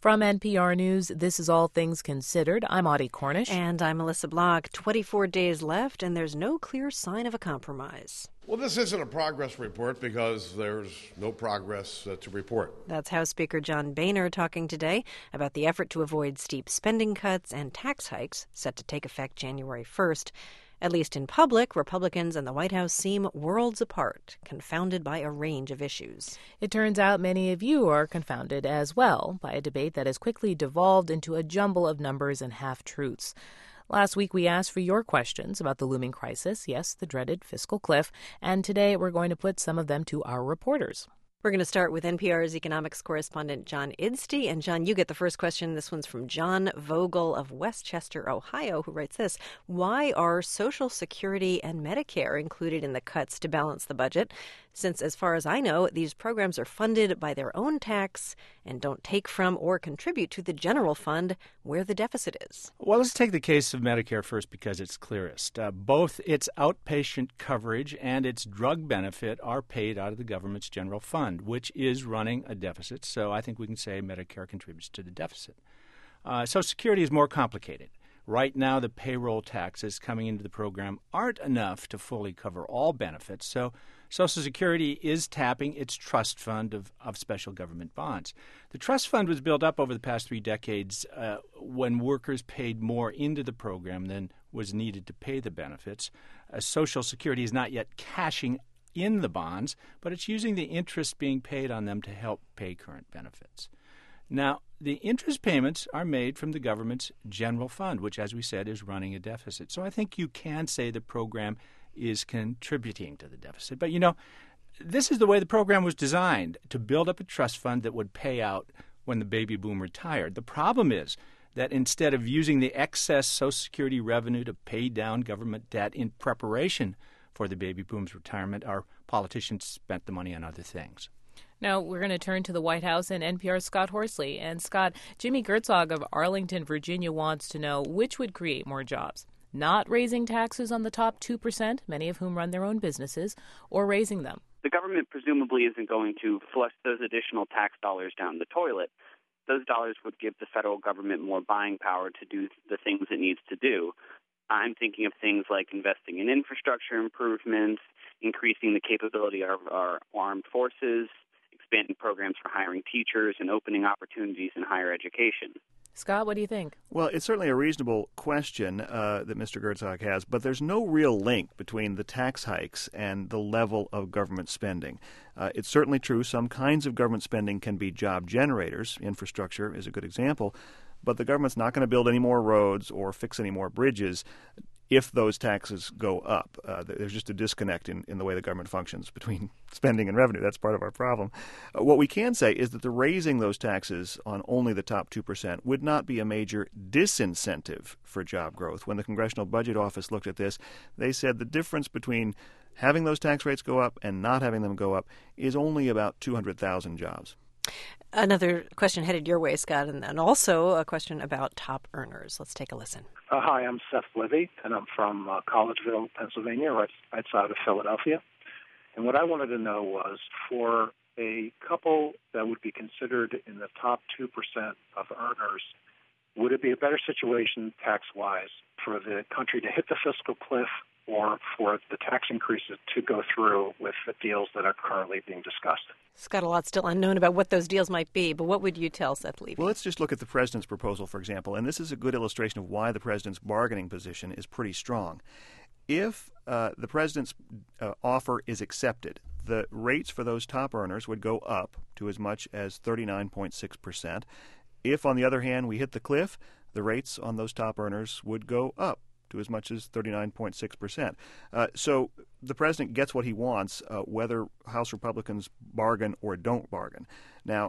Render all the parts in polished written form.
From NPR News, this is All Things Considered. I'm Audie Cornish. And I'm Melissa Block. 24 days left, and there's no clear sign of a compromise. Well, this isn't a progress report because there's no progress to report. That's House Speaker John Boehner talking today about the effort to avoid steep spending cuts and tax hikes set to take effect January 1st. At least in public, Republicans and the White House seem worlds apart, confounded by a range of issues. It turns out many of you are confounded as well by a debate that has quickly devolved into a jumble of numbers and half-truths. Last week, we asked for your questions about the looming crisis, yes, the dreaded fiscal cliff, and today we're going to put some of them to our reporters. We're going to start with NPR's economics correspondent John Idstey. And John, you get the first question. This one's from John Vogel of Westchester, Ohio, who writes this. Why are Social Security and Medicare included in the cuts to balance the budget? Since, as far as I know, these programs are funded by their own tax and don't take from or contribute to the general fund where the deficit is. Well, let's take the case of Medicare first because it's clearest. Both its outpatient coverage and its drug benefit are paid out of the government's general fund, which is running a deficit. So I think we can say Medicare contributes to the deficit. Social Security is more complicated. Right now, the payroll taxes coming into the program aren't enough to fully cover all benefits. So Social Security is tapping its trust fund of special government bonds. The trust fund was built up over the past 3 decades when workers paid more into the program than was needed to pay the benefits. Social Security is not yet cashing in the bonds, but it's using the interest being paid on them to help pay current benefits. Now, the interest payments are made from the government's general fund, which, as we said, is running a deficit. So I think you can say the program is contributing to the deficit. But, this is the way the program was designed, to build up a trust fund that would pay out when the baby boom retired. The problem is that instead of using the excess Social Security revenue to pay down government debt in preparation for the baby boom's retirement, our politicians spent the money on other things. Now, we're going to turn to the White House and NPR's Scott Horsley. And Scott, Jimmy Gertzog of Arlington, Virginia wants to know which would create more jobs. Not raising taxes on the top 2%, many of whom run their own businesses, or raising them. The government presumably isn't going to flush those additional tax dollars down the toilet. Those dollars would give the federal government more buying power to do the things it needs to do. I'm thinking of things like investing in infrastructure improvements, increasing the capability of our armed forces, expanding programs for hiring teachers, and opening opportunities in higher education. Scott, what do you think? Well, it's certainly a reasonable question that Mr. Gertzog has, but there's no real link between the tax hikes and the level of government spending. It's certainly true some kinds of government spending can be job generators. Infrastructure is a good example. But the government's not going to build any more roads or fix any more bridges if those taxes go up. There's just a disconnect in the way the government functions between spending and revenue. That's part of our problem. What we can say is that the raising those taxes on only the top 2% would not be a major disincentive for job growth. When the Congressional Budget Office looked at this, they said the difference between having those tax rates go up and not having them go up is only about 200,000 jobs. Another question headed your way, Scott, and also a question about top earners. Let's take a listen. Hi, I'm Seth Livy, and I'm from Collegeville, Pennsylvania, right outside of Philadelphia. And what I wanted to know was, for a couple that would be considered in the top 2% of earners, would it be a better situation tax-wise for the country to hit the fiscal cliff or for the tax increases to go through with the deals that are currently being discussed? Scott, a lot still unknown about what those deals might be, but what would you tell Seth Levy? Well, let's just look at the president's proposal, for example, and this is a good illustration of why the president's bargaining position is pretty strong. If the president's offer is accepted, the rates for those top earners would go up to as much as 39.6%. If, on the other hand, we hit the cliff, the rates on those top earners would go up to as much as 39.6%. So the president gets what he wants, whether House Republicans bargain or don't bargain. Now,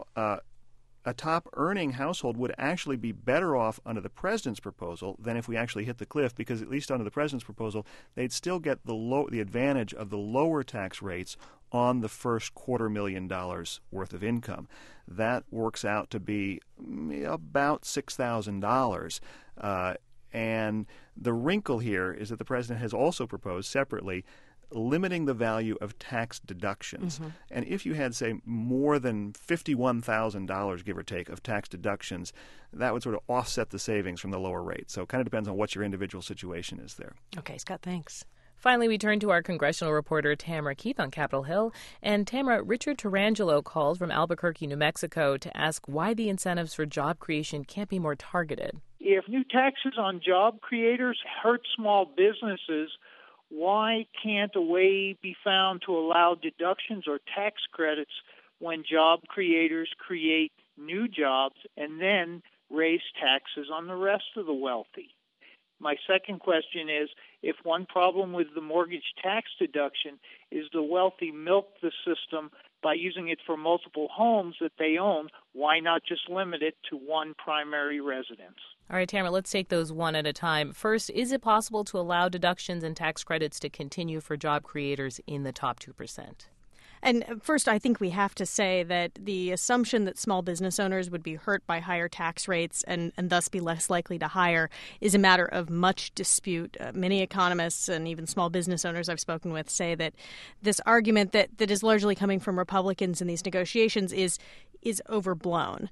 a top-earning household would actually be better off under the president's proposal than if we actually hit the cliff, because at least under the president's proposal, they'd still get the advantage of the lower tax rates on the first $250,000 worth of income. That works out to be about $6,000. And the wrinkle here is that the president has also proposed separately limiting the value of tax deductions. Mm-hmm. And if you had, say, more than $51,000, give or take, of tax deductions, that would sort of offset the savings from the lower rate. So it kind of depends on what your individual situation is there. Okay, Scott, thanks. Finally, we turn to our congressional reporter Tamara Keith on Capitol Hill. And Tamara, Richard Tarangelo called from Albuquerque, New Mexico, to ask why the incentives for job creation can't be more targeted. If new taxes on job creators hurt small businesses, why can't a way be found to allow deductions or tax credits when job creators create new jobs and then raise taxes on the rest of the wealthy? My second question is, if one problem with the mortgage tax deduction is the wealthy milk the system by using it for multiple homes that they own, why not just limit it to one primary residence? All right, Tamara, let's take those one at a time. First, is it possible to allow deductions and tax credits to continue for job creators in the top 2%? And first, I think we have to say that the assumption that small business owners would be hurt by higher tax rates and thus be less likely to hire is a matter of much dispute. Many economists and even small business owners I've spoken with say that this argument that is largely coming from Republicans in these negotiations is overblown.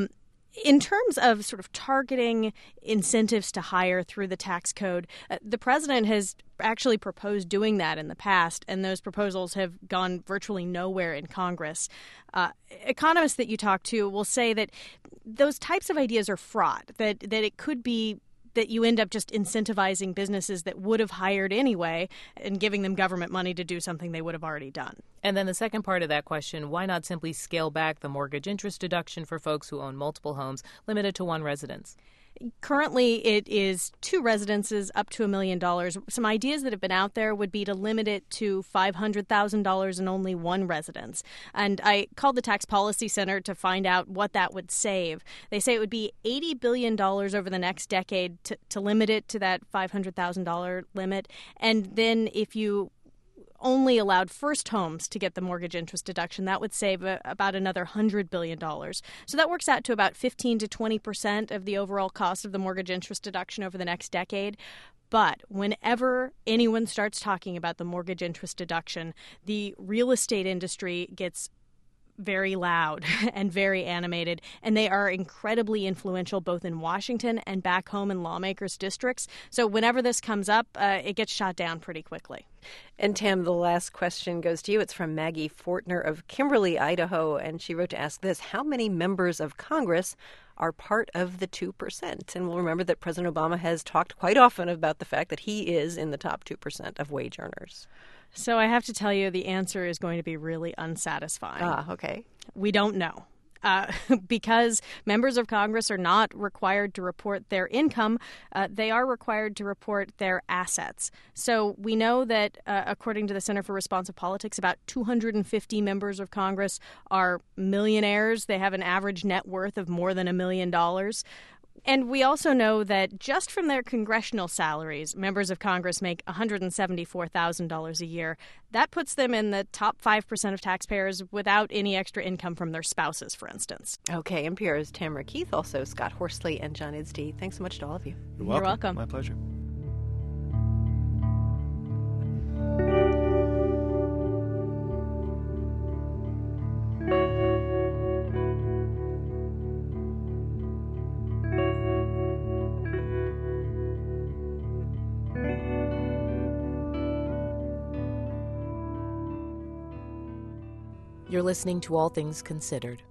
In terms of sort of targeting incentives to hire through the tax code, the president has actually proposed doing that in the past, and those proposals have gone virtually nowhere in Congress. Economists that you talk to will say that those types of ideas are fraught, that it could be that you end up just incentivizing businesses that would have hired anyway and giving them government money to do something they would have already done. And then the second part of that question, why not simply scale back the mortgage interest deduction for folks who own multiple homes, limited to one residence? Currently, it is 2 residences up to $1 million. Some ideas that have been out there would be to limit it to $500,000 and only 1 residence. And I called the Tax Policy Center to find out what that would save. They say it would be $80 billion over the next decade to limit it to that $500,000 limit. And then if you only allowed first homes to get the mortgage interest deduction, that would save about another $100 billion. So that works out to about 15 to 20% of the overall cost of the mortgage interest deduction over the next decade. But whenever anyone starts talking about the mortgage interest deduction, the real estate industry gets very loud and very animated, and they are incredibly influential both in Washington and back home in lawmakers' districts. So whenever this comes up, it gets shot down pretty quickly. And Tam, the last question goes to you. It's from Maggie Fortner of Kimberly, Idaho, and she wrote to ask this: how many members of Congress are part of the 2%? And we'll remember that President Obama has talked quite often about the fact that he is in the top 2% of wage earners. So I have to tell you, the answer is going to be really unsatisfying. Okay. We don't know. Because members of Congress are not required to report their income, they are required to report their assets. So we know that, according to the Center for Responsive Politics, about 250 members of Congress are millionaires. They have an average net worth of more than $1 million. And we also know that just from their congressional salaries, members of Congress make $174,000 a year. That puts them in the top 5% of taxpayers without any extra income from their spouses, for instance. Okay, NPR's Tamara Keith, also Scott Horsley and John Idsty. Thanks so much to all of you. You're welcome. You're welcome. My pleasure. You're listening to All Things Considered.